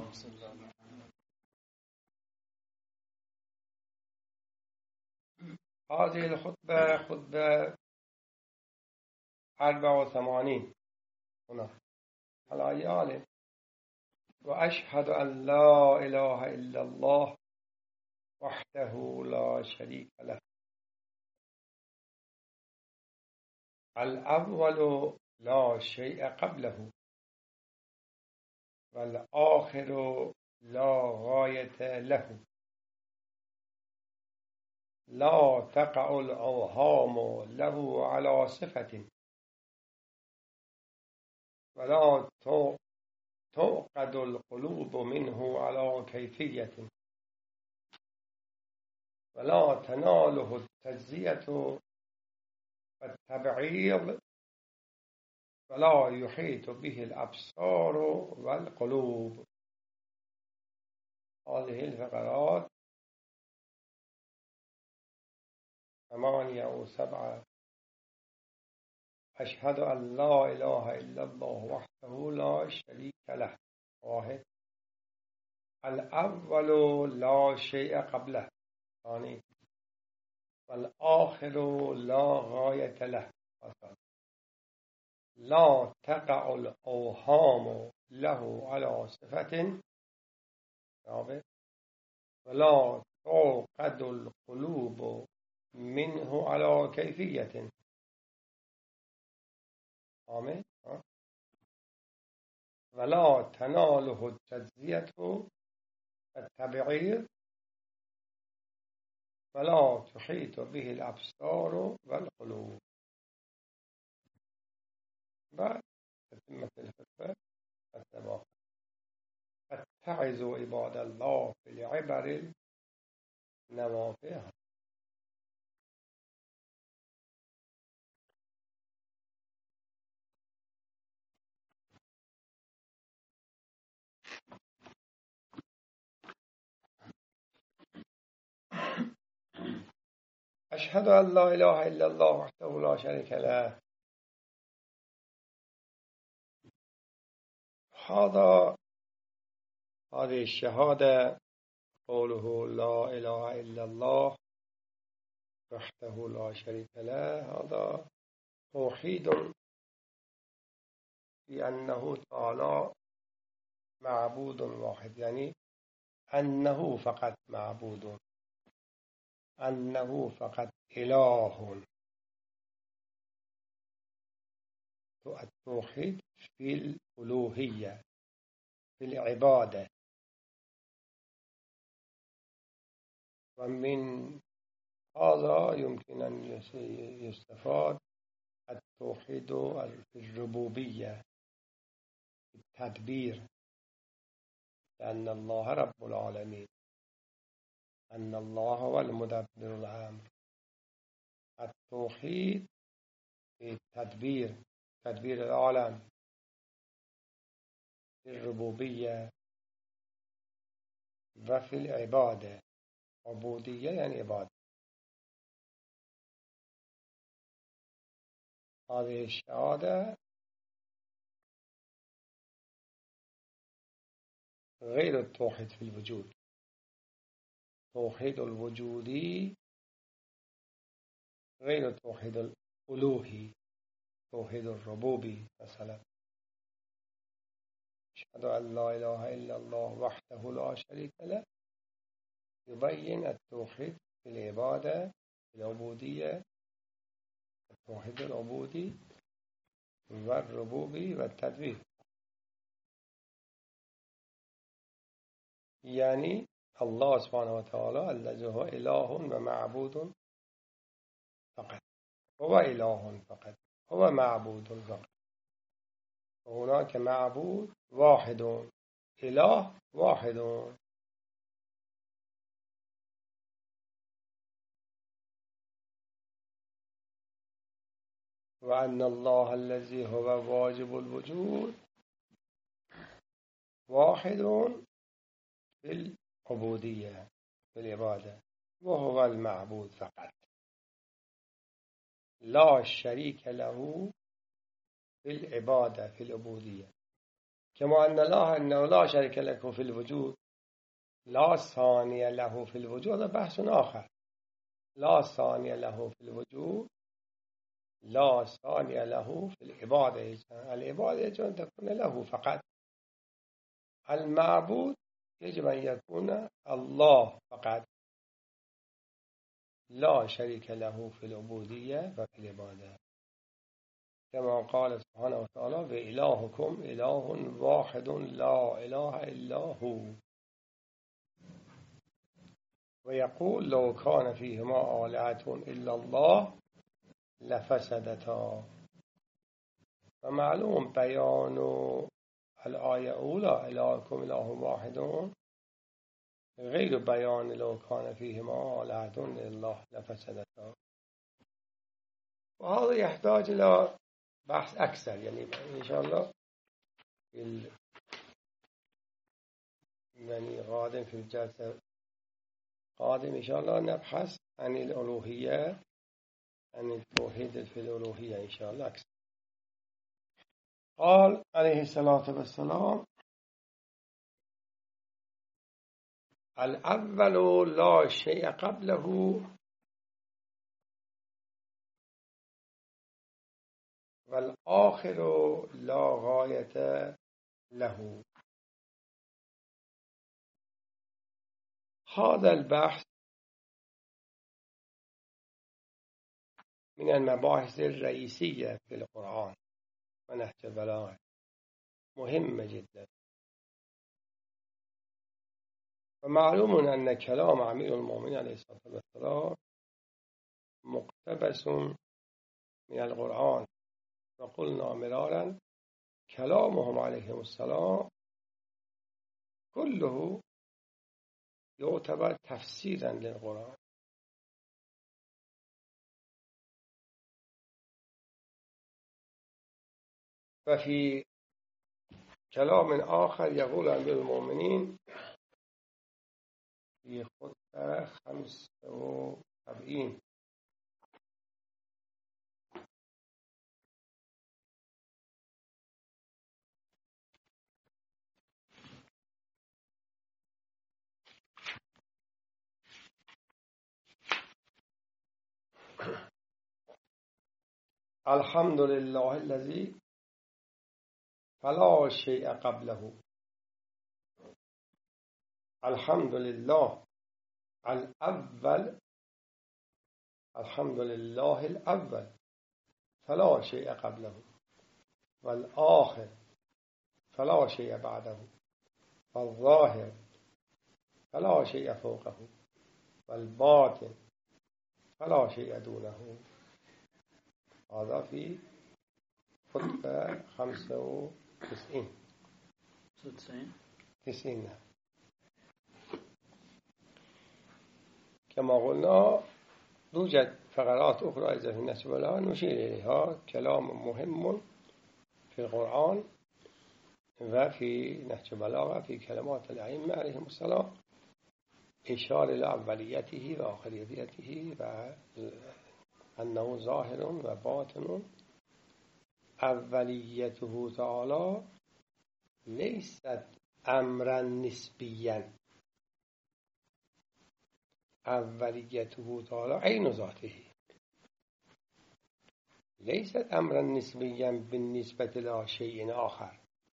هذه الخطبة خطبة 84 هنا على آله. وأشهد أن لا إله إلا الله وحده لا شريك له الأول لا شيء قبله والآخر لا غاية له لا تقع الأوهام له على صفة ولا توقد القلوب منه على كيفية ولا تناله التجزية والتبعيض ولا يحيط به الأبصار والقلوب. هذه الفقرات 8 أو 7. أشهد أن لا إله إلا الله وحده لا شريك له. واحد. الأول لا شيء قبله. ثاني. والآخر لا غاية له. لا تقع الأوهام له على صفة. رابع. ولا توقد القلوب منه على كيفية. آمين. ولا تناله التجزية والتبعير ولا تحيط به الأبصار والقلوب. بعد تتمة الخطبة السباق. اتعظوا عباد الله في العبر النوافع. أشهد أن لا إله إلا الله وحده لا شريك له. هذه الشهادة قوله لا إله إلا الله وحده لا شريك له. هذا توحيد في أنه تعالى معبود واحد، يعني أنه فقط معبود، أنه فقط إله. التوحيد في الألوهية في العبادة. ومن هذا يمكن أن يستفاد التوحيد في الربوبية في التدبير، لأن الله رب العالمين، أن الله هو المدبر الأمر. التوحيد في التدبير، تدبير العالم، في الربوبية وفي العبادة. عبودية يعني عبادة. هذه الشهادة غير التوحيد في الوجود. توحيد الوجودي غير التوحيد الألوهي، توحيد الربوبي مثلا. أشهد أن لا إله إلا الله وحده لا شريك له يبين التوحيد في العبادة، في العبودية، التوحيد العبودي والربوبي والتدبير. يعني الله سبحانه وتعالى الذي هو إله ومعبود فقط، هو إله فقط، هو معبود فقط. وهناك معبود واحد، إله واحد. وأن الله الذي هو واجب الوجود واحد في العبودية في العبادة، وهو المعبود فقط، لا شريك له في العبادة في العبودية. كما أن الله أنه لا شريك له في الوجود لا ثاني له في الوجود. هذا بحث آخر. لا ثاني له في الوجود لا ثاني له في العبادة. العبادة يجب أن تكون له فقط. المعبود يجب أن يكون الله فقط، لا شريك له في العبودية وفي العبادة. كما قال سبحانه وتعالى وإلهكم إله واحد لا إله إلا هو. ويقول لو كان فيهما آلهة إلا الله لفسدتا. ومعلوم بيان الآية الأولى إلهكم إله واحد غير بيان لو كان فيهما آلهة إلا الله لفسدتا. وهذا يحتاج إلى بحث أكثر، يعني إن شاء الله يعني غادم في الجلسة قادم إن شاء الله نبحث عن الألوهية، عن التوحيد في الألوهية إن شاء الله أكثر. قال عليه الصلاة والسلام الأول لا شيء قبله والآخر لا غاية له. هذا البحث من المباحث الرئيسية في القرآن ونهج البلاغة، مهمة جدا. ومعلوم أن كلام أمير المؤمنين عليه الصلاة والسلام مقتبس من القرآن. وقلنا مرارا كلامهم عليهم السلام كله يعتبر تفسيرا للقرآن. وفي كلام آخر يقول أمير المؤمنين في خطبة 75 الحمد لله الذي فلا شيء قبله. الحمد لله الأول، الحمد لله الأول فلا شيء قبله، والآخر فلا شيء بعده، والظاهر فلا شيء فوقه، والباطن فلا شيء دونه. هذا في خطبة 95 كما قلنا توجد فقرات أخرى إذا في النسب ولا نشير إليها. كلام مهم في القرآن وفي نهج البلاغة في كلمات الأئمة عليهم السلام إشارة إلى أوليته وآخريته وأنه ظاهر وباطن. أوليته تعالى ليست أمرا نسبيا، أوليته تعالى عين ذاته، ليست أمرا نسبيا بالنسبة إلى شيء آخر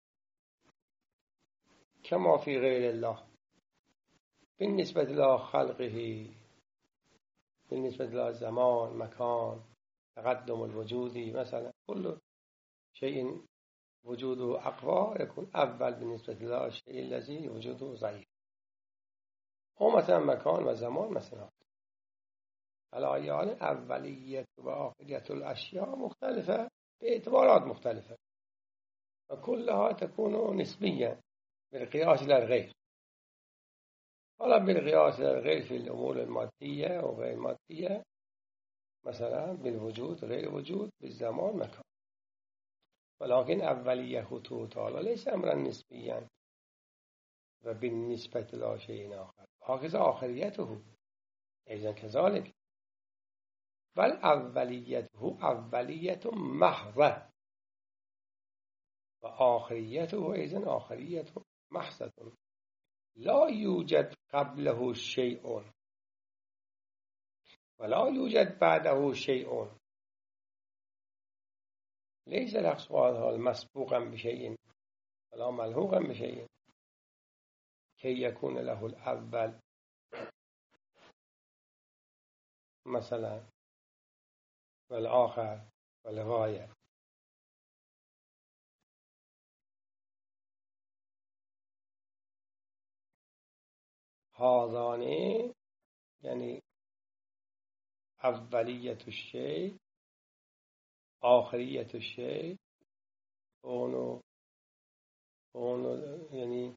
كما في غير الله، بالنسبة إلى خلقه، بالنسبة إلى زمان مكان تقدم الوجودي مثلا. كل شيء وجوده أقوى يكون أول بالنسبة إلى الشيء الذي وجوده ضعيف. هو مثلا مكان وزمان مثلا. على يعني أولية وآخرية الأشياء مختلفة باعتبارات مختلفة، وكلها تكون نسبيا بالقياس إلى الغير. ولا بالقياس إلى الغير في الأمور المادية وغير المادية، مثلا بالوجود غير وجود، بالزمان مكان. ولكن أوليته تعالى ليس أمرا نسبيا وبالنسبة إلى شيء آخر. هكذا آخريته أيضا كذلك. بل أوليته أولية محضة و آخریت و ایزن آخریت محض لا یوجد قبله شیء ولا یوجد بعده شیء لیس لفظ حال مسبوقا بشیء ولا ملحوقا بشیء کی یکون له الاول مثلا والآخر والغایه. هذانه یعنی اولیت الشیء آخریت الشیء اونو یعنی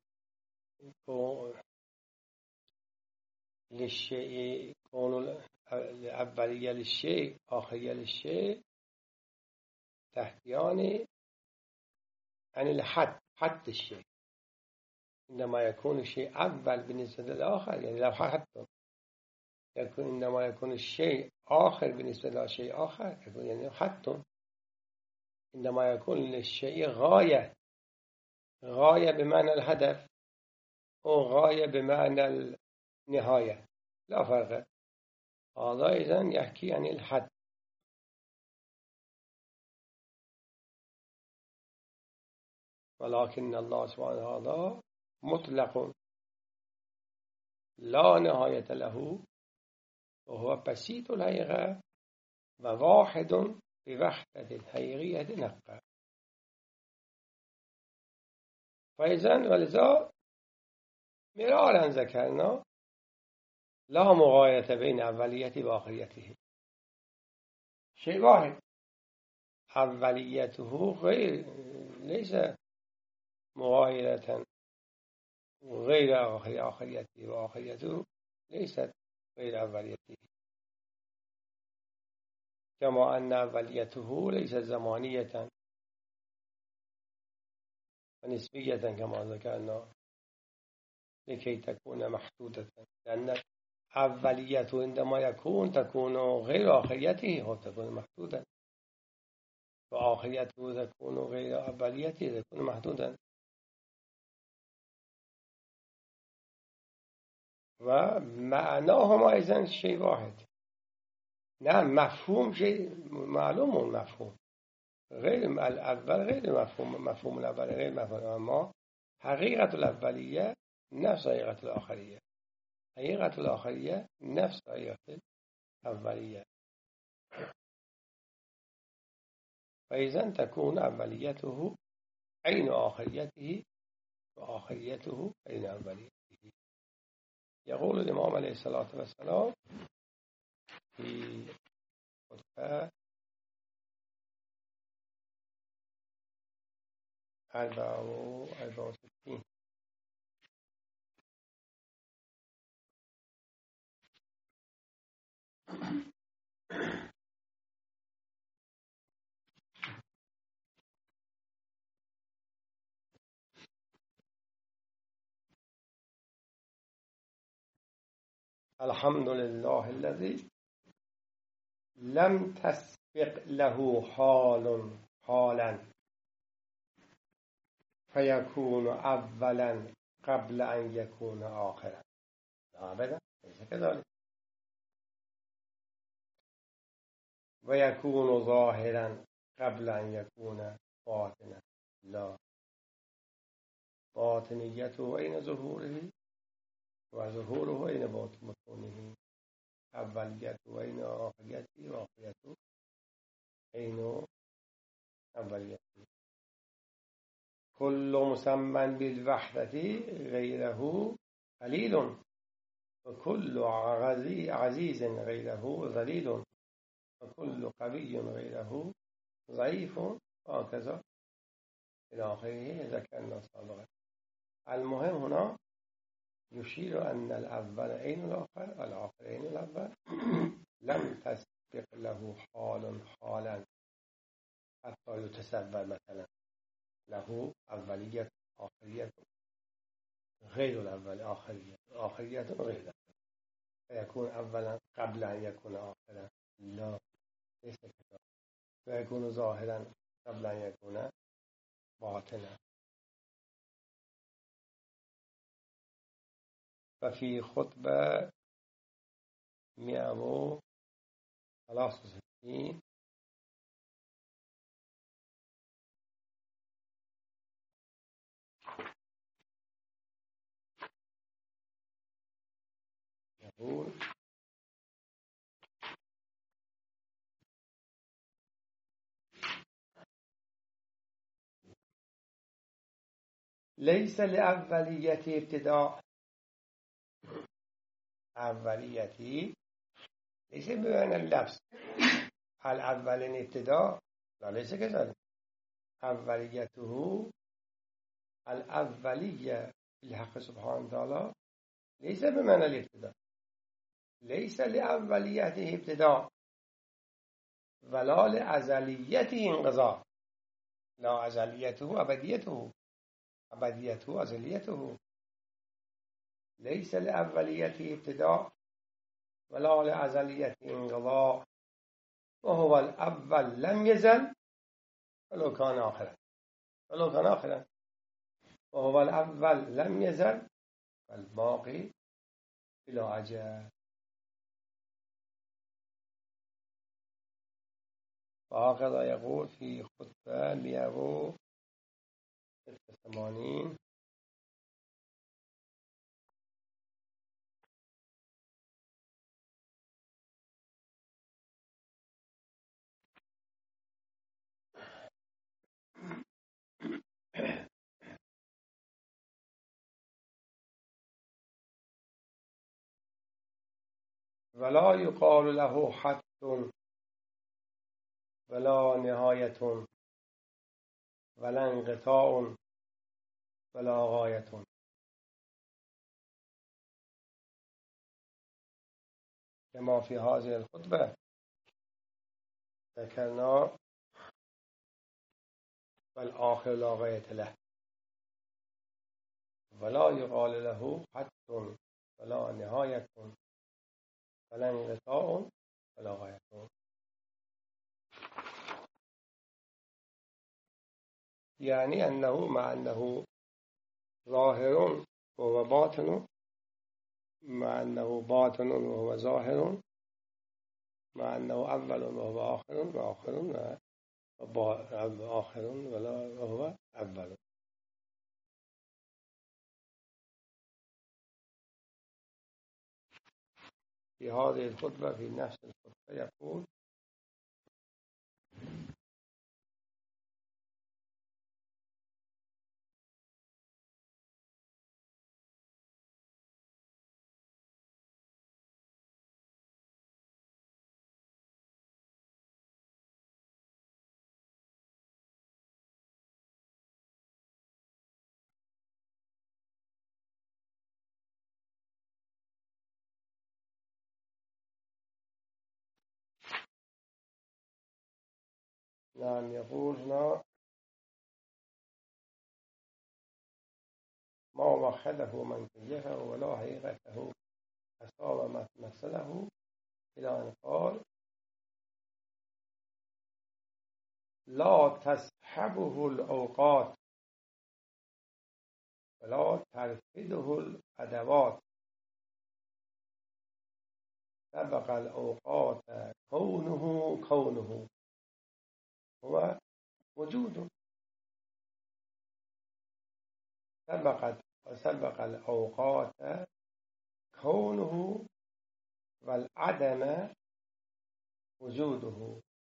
للشیء كون اولیه للشیء آخریه للشیء تحتیان عن الحد حد الشيء عندما يكون الشيء أول بالنسبة للآخر يعني لو حد يكون عندما يكون الشيء آخر بالنسبة لشيء آخر يكون يعني حد. عندما يكون للشيء غاية بمعنى الهدف أو غاية بمعنى النهاية لا فرق. هذا إذن يحكي عن الحد. ولكن الله سبحانه وتعالى مطلق لا نهاية له وهو بسيط الحقيقة وواحد بوحدة الحقيقية نقة. فإذن ولذا مرارا ذكرنا لا مغاية بين أوليته وآخريته شيء واحد. أوليته غير ليس مغايرة غير آخريته وآخريته ليست غير أوليته كما أن أوليته ليست زمانية ونسبية كما ذكرنا لكي تكون محدودة لأن أوليته عندما تكون غير آخريته وتكون محدودا وآخريته تكون غير أوليته تكون محدودا. ومعناهما إذن شيء واحد. نعم مفهوم شيء معلوم مفهوم غير الأول غير مفهوم الأول غير مفهوم أما حقيقة الأولية نفس حقيقة الآخرية حقيقة الآخرية نفس حقيقة الأولية. فإذن تكون أوليته عين آخريته وآخريته عين أوليته. يقول الإمام عليه الصلاة والسلام في خطبة 64 الحمد لله الذي لم تسبق له حالا فيكون اولا قبل ان يكون آخرا. ابدا ليس كذلك. ويكون ظاهرا قبل ان يكون باطنا لا. باطنيته أين ظهوره وظهوره أين بطونه. أوليته أين آخريته وآخريته أين أوليته. كل مسمى بالوحدة غيره قليل وكل عزيز غيره ذليل وكل قوي غيره ضعيف وهكذا إلى آخره ذكرنا سابقا. المهم هنا يشير أن الأول عين الآخر والآخر عين الأول لم تسبق له حالا حتى يتصور مثلا له أولية آخرية غير الأول آخرية غير الأول فيكون أولا قبل أن يكون آخرا لا ليس كذلك. ويكون ظاهرا قبل أن يكون باطنا. و فی خطبه 163 يقول: ليس لأولية ابتداء. اولیتی ليس بمعنى اللفظ الأولين ابتداء، لا ليس كذلك. أوليته الأولية في الحق سبحانه وتعالى ليس بمعنى الابتداء. ليس لأوليته ابتداء ولا لأزليته انقضاء. لا، أزليته أبديته، أبديته أزليته. ليس لأوليته ابتداء ولا لأزليته انقضاء، وهو الأول لم يزل ولو كان آخرا. ولو كان آخرا. وهو الأول لم يزل والباقي بلا أجل. وهكذا يقول في خطبة 186: ولا يقال له حد ولا نهاية ولا انقطاع ولا غاية. كما في هذه الخطبة ذكرنا: والآخر لا غاية له. ولا يقال له حد ولا نهاية ولا انقطاع ولا غاية. يعني أنه مع أنه ظاهر وهو باطن، مع أنه باطن وهو ظاهر، مع أنه أول وهو آخر وآخر وآخر وهو أول. في هذه الخطبة في نفس الخطبة يقول: نعم، يقول هنا: ما وحده من كيفه ولا حقيقته أصاب مثله، إلى أن قال: لا تصحبه الأوقات ولا ترفده الأدوات، سبق الأوقات كونه هو وجود. سبق الأوقات كونه والعدم وجوده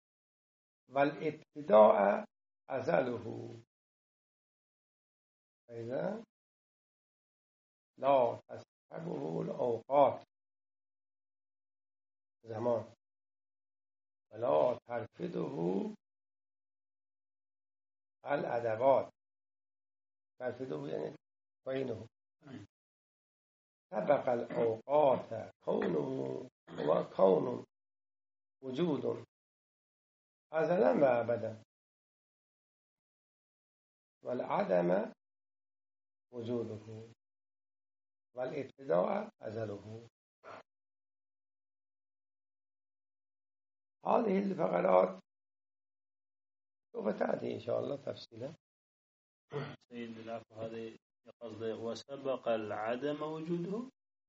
والابتداء أزله. فإذا لا تصحبه الأوقات زمان ولا ترفده الأدوات. ترفده يعني بينه. سبق الأوقات كونه هو كون وجود أزلا وأبدا، والعدم وجوده والابتداء أزله. هذه الفقرات سوف تأتي إن شاء الله تفصيلا. سيد العفو هذه قصدي وسبق العدم وجوده.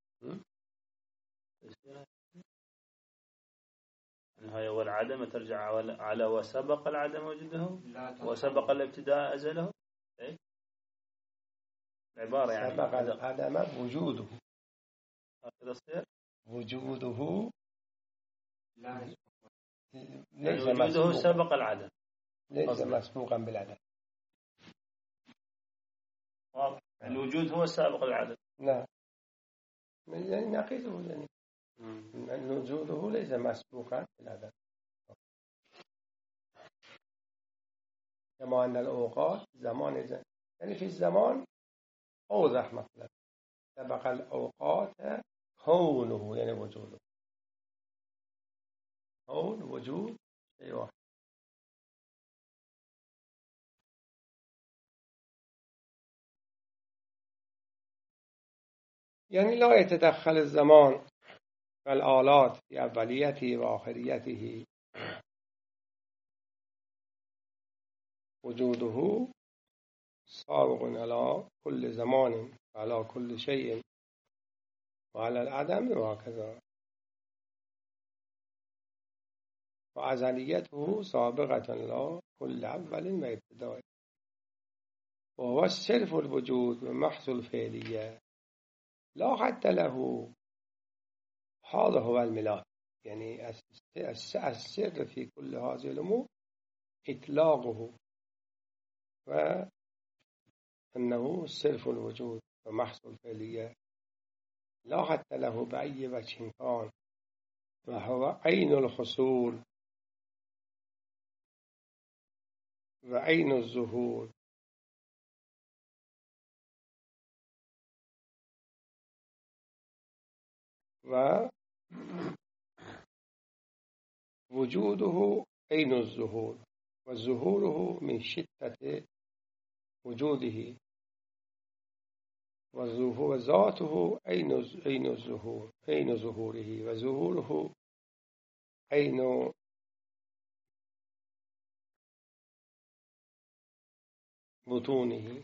النهاية والعدم ترجع على وسبق العدم وجوده وسبق الابتداء أزله. إيه؟ العبارة يعني سبق العدم وجوده هكذا تصير وجوده يعني وجوده سبق العدم ليس مسبوقا بالعدم. واضح. الوجود هو السابق للعدم. نعم يعني نقيضه يعني أن وجوده ليس مسبوقا بالعدم، كما أن الأوقات زمان يعني في الزمان أوضح. مثلا سبق الأوقات كونه يعني وجوده، كون وجود شيء واحد. يعني لا يتدخل الزمان والآلات في أوليته وآخريته، وجوده سابق على كل زمان وعلى كل شيء وعلى العدم وهكذا، وأزليته سابقة على كل أول وابتداء، وهو الصرف الوجود ومحض الفعلية لا حد له. هذا هو الملاك، يعني السر في كل هذه الأمور إطلاقه، وأنه صرف الوجود ومحض الفعلية لا حد له بأي وجه كان، وهو عين الحصول وعين الظهور، ووجوده عين الظهور، وظهوره من شدة وجوده، وذاته عين الظهور، عين ظهوره، وظهوره عين بطونه.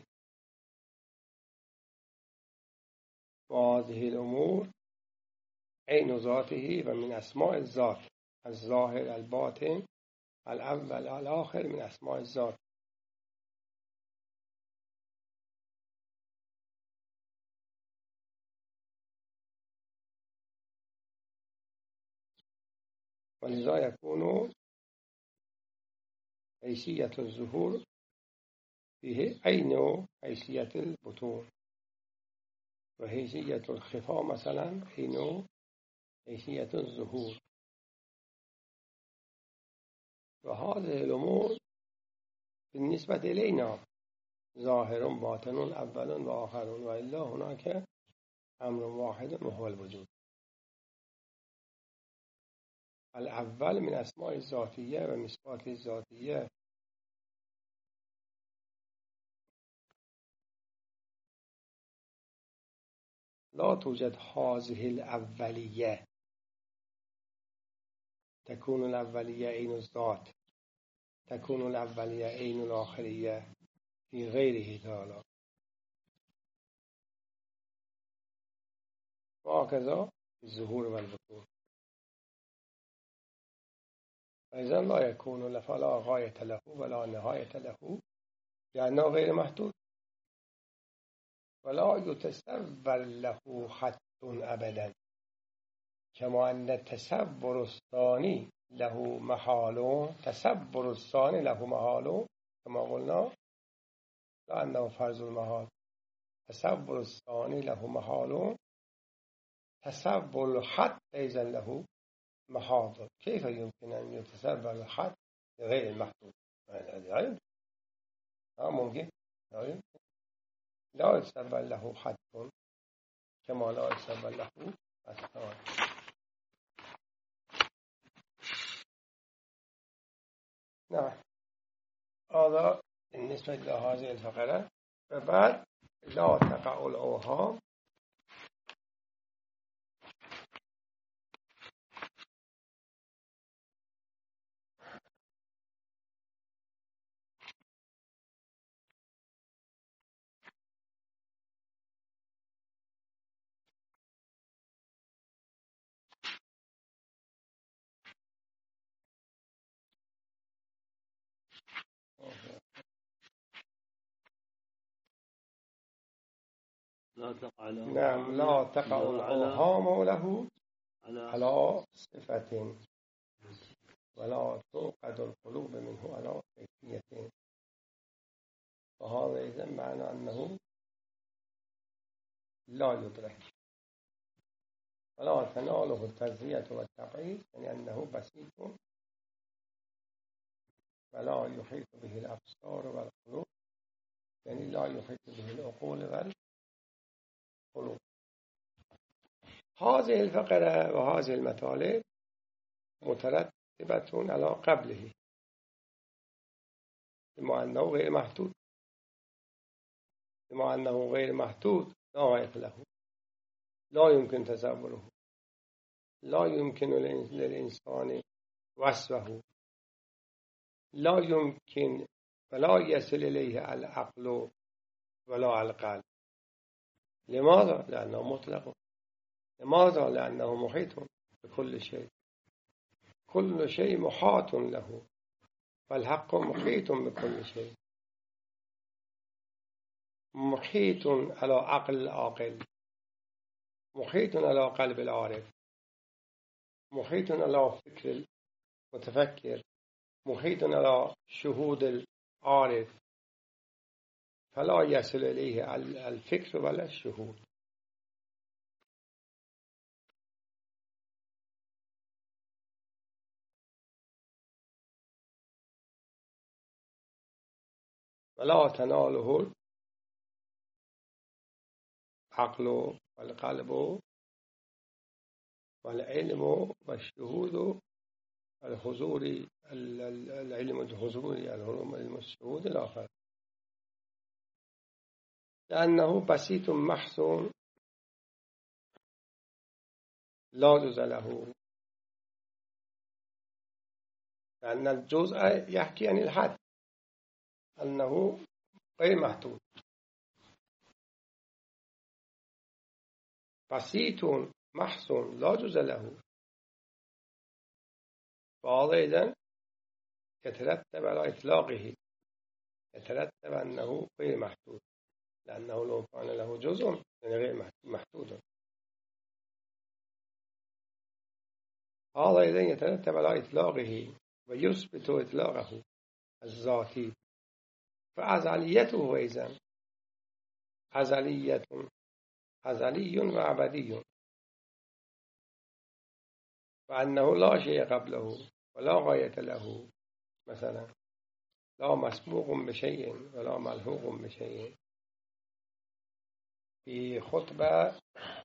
وهذه الأمور عين ذاته ومن أسماء الذات، الظاهر الباطن الأول الآخر من أسماء الذات. ولذا يكون حيثية الظهور فيه عين حيثية البطون، وحيثية الخفاء مثلا عين حيثية الظهور. وهذه الأمور بالنسبة إلينا ظاهر باطن أول وآخر، وإلا هناك أمر واحد وهو الوجود. الأول من أسماء الذاتية ومن صفات الذاتية. لا توجد هذه الأولية، تكون الأولية عين الذات، تكون الأولية عين الآخرية في غيره تعالى، وهكذا الظهور والبطون. فإذا لا يكون فلا غاية له ولا نهاية له، لأنه غير محدود، ولا يتصور له حد أبدا، كما أن التصور الثاني له محال، تصور الثاني له محال كما قلنا، لأنه فرض المحال. تصور الثاني له محال، تصور الحد أيضا له محال. كيف يمكن أن يتصور الحد غير المحدود؟ هذا ممكن لا يتصور له حد كما لا يتصور له الثاني. نعم، هذا بالنسبة لهذه الفقرة. وبعد لا تقع الأوهام نعم لا تقع الأوهام له على صفة ولا توقد القلوب منه على كيفية. وهذا إذا معنى أنه لا يدرك ولا تناله التزية والتبعيد، يعني أنه بسيط ولا يحيط به الأبصار والقلوب، يعني لا يحيط به العقول والقلوب. هذه الفقرة وهذه المطالب مترتبة على قبله، بما أنه غير محدود. بما أنه غير محدود لا غاية له، لا يمكن تصوره، لا يمكن للإنسان وصفه، لا يمكن ولا يصل إليه العقل ولا القلب. لماذا؟ لأنه مطلق. لماذا؟ لأنه محيط بكل شيء، كل شيء محاط له، فالحق محيط بكل شيء، محيط على عقل العاقل، محيط على قلب العارف، محيط على فكر المتفكر، محيط على شهود العارف، فلا يصل إليه الفكر ولا الشهود. ولا تناله العقل والقلب والعلم والشهود الحضوري، العلم الحضوري، العلم الشهود الآخر، لأنه بسيط محسون لا جزء له، لأن الجزء يحكي عن الحد، أنه غير محدود. بسيط محسون لا جزء له، فهذا إذن يترتب على إطلاقه، يترتب أنه غير محدود، لأنه لو كان له جزء يعني غير محدود. هذا إذن يترتب على إطلاقه ويثبت إطلاقه الذاتي، فأزليته إذن أزلية، أزلي وأبدي، وأنه لا شيء قبله ولا غاية له، مثلا لا مسبوق بشيء ولا ملحوق بشيء. في خطبة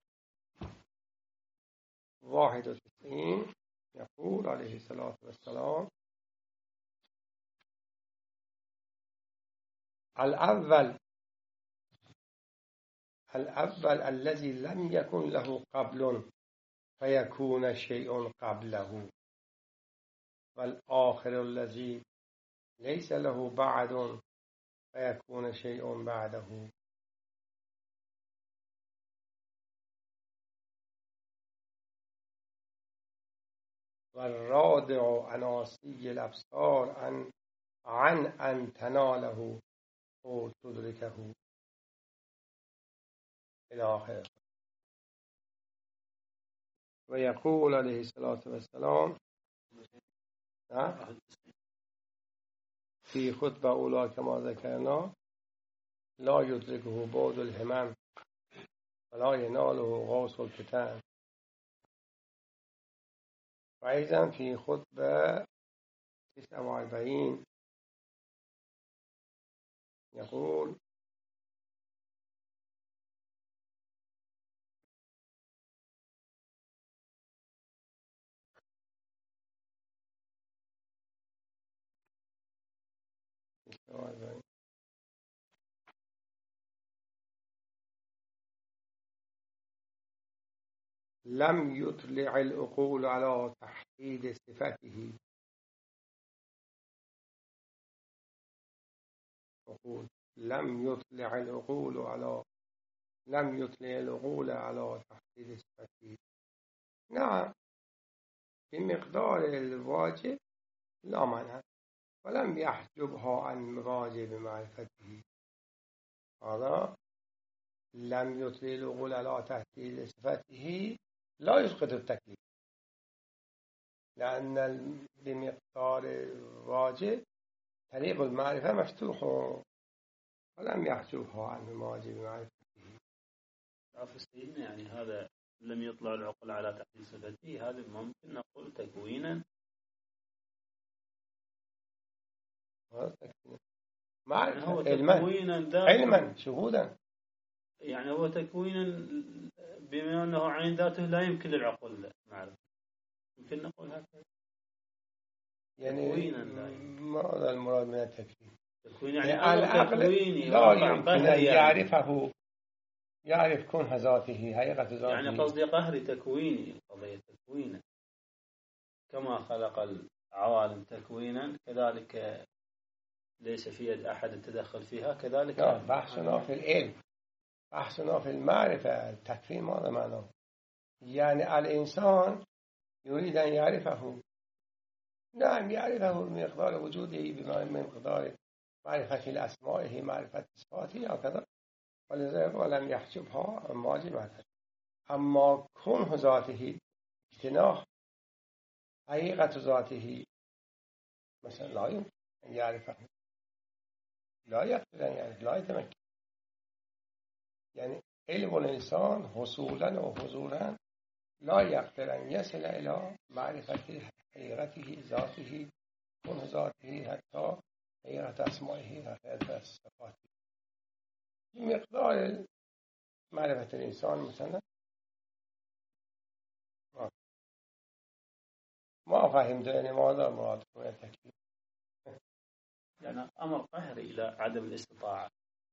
91 يقول عليه الصلاة والسلام: الأول الذي لم يكن له قبل فيكون شيء قبله، والآخر الذي ليس له بعد فيكون شيء بعده. والرادع عناصي الأبصار عن أن تناله أو تدركه، إلى آخره. ويقول عليه الصلاة والسلام في خطبة أولى كما ذكرنا: لا يدركه بعد الهمم ولا يناله غوص الفتن. وأيضا في خطبة 49 يقول: لم يطلع العقول على تحديد صفته. لم يطلع العقول على تحديد صفته. نعم، بمقدار الواجب لا مانع، ولم يحجبها عن واجب معرفته. هذا لم يطلي العقول على تحديد صفته لا يسقط التكليف، لأن بمقدار واجب طريق المعرفة مفتوح ولم يحجبها عن واجب معرفته. عفوا سيدنا، يعني هذا لم يطلع العقل على تحديد صفته، هذا ممكن نقول تكوينا. معرفة يعني هو علما، تكوينا علما شهودا، يعني هو تكوينا بما أنه عين ذاته لا يمكن للعقل معرفة، يمكن نقول هكذا. يعني تكوينا ماذا المراد من التكوين؟ تكوين يعني العقل تكويني لا يمكن أن يعني. يعرفه، يعرف كنه ذاته، حقيقة ذاته. يعني قصدي قهري تكويني، قضية تكوينا كما خلق العوالم تكوينا كذلك ليس في يد أحد التدخل فيها كذلك. بحثنا في العلم، بحثنا في المعرفة. التكوين ماذا معناه؟ يعني الإنسان يريد أن يعرفه، نعم يعرفه بمقدار وجوده، بمقدار معرفة الأسماء، معرفة صفاته هكذا، ولم يحجبها عن واجباته. أما كنه ذاته، اجتناح حقيقة ذاته مثلا لا يمكن أن يعرفه، لا يقدر أن يعرف، لا يتمكن. يعني علم الإنسان حصولا وحضورا لا يقدر أن يصل إلى معرفة حقيقته، ذاته، كنه ذاته، حتى حقيقة أسمائه، حقيقة صفاته. مقدار معرفة الإنسان مثلا ما فهمت يعني ماذا مراد من التكليف. يعني أمر قهري إلى عدم الاستطاعة.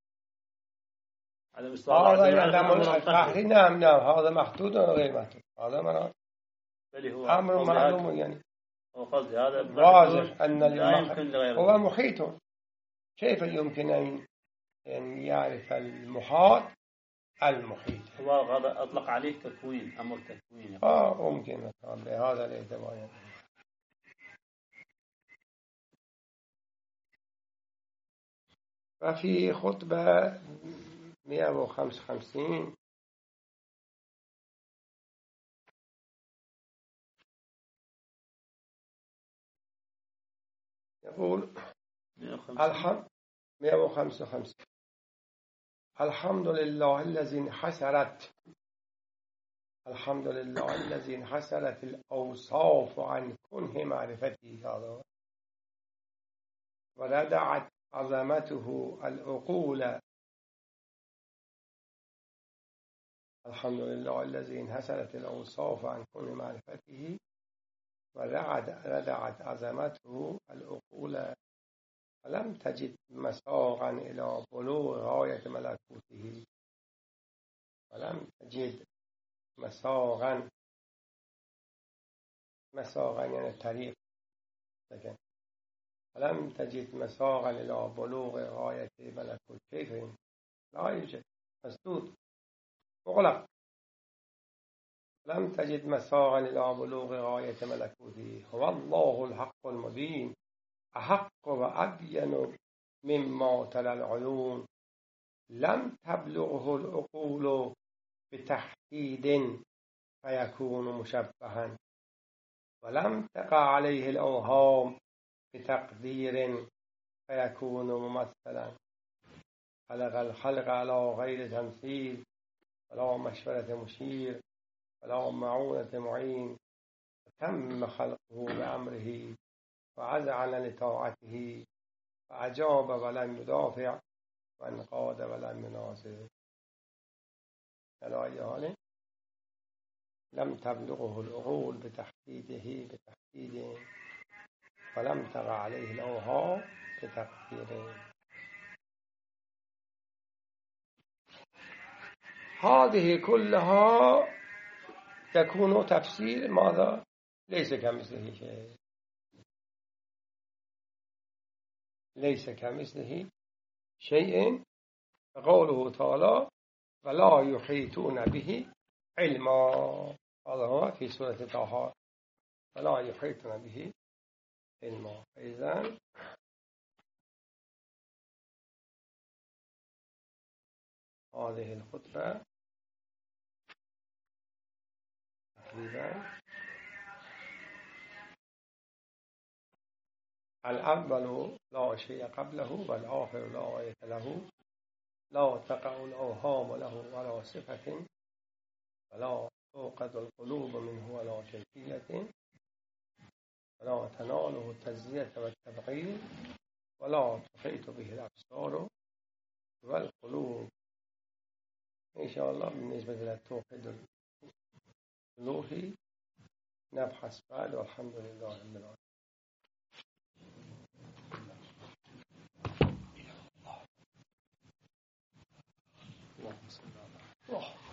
عدم الاستطاعة هذا عدم القهر. نعم هذا محدود ولا غير محدود؟ هذا مراد أمر معلوم. يعني هو قصدي هذا واضح أن لا يمكن لغيره، هو محيط. كيف يمكن أن يعرف المحاط المحيط؟ هو أطلق عليه تكوين، أمر تكوين. ممكن بهذا الاعتبار. يعني وفي خطبة 155 يقول 155 الحمد لله الذي انحسرت، الحمد لله الذي انحسرت الأوصاف عن كنه معرفته هذا، وردعت عظمته العقول. الحمد لله الذي انحسرت الأوصاف عن كنه معرفته وردعت عظمته العقول، ولم تجد مساغا إلى بلوغ غاية ملكوته. ولم تجد مساغا يعني الطريق، ولم تجد مساغا إلى بلوغ غاية ملكوت. كيف؟ لا يوجد، مسدود، مغلق. لم تجد مساغا إلى بلوغ غاية ملكوته. هو الله الحق المبين، أحق وأبين مما ترى العيون. لم تبلغه العقول بتحديد فيكون مشبها، ولم تقع عليه الأوهام بتقدير فيكون ممثلا. خلق الخلق على غير تمثيل، ولا مشورة مشير، ولا معونة معين. وتم خلقه بأمره، وأذعن لطاعته، فأجاب ولم يدافع، وانقاد ولم يناصر. على أي حال لم تبلغه العقول بتحديد ولم تقع عليه الأوهام بتقدير. هذه كلها تكون تفسير ماذا؟ ليس كمثله شيء، ليس كمثله شيء. قوله تعالى ولا يحيطون به علما، هذا هو في سورة طه، ولا يحيطون به علما. إذن هذه الخطبة تقريبا. الأول لا شيء قبله والآخر لا غاية له، لا تقع الأوهام له ولا صفة، ولا توقد القلوب منه ولا كيفية، ولا تناله التزية والتبعيل، ولا تحيط به الأبصار والقلوب. إن شاء الله بالنسبة للتوحيد الألوهي نبحث بعد، والحمد لله رب العالمين. اللهم صل على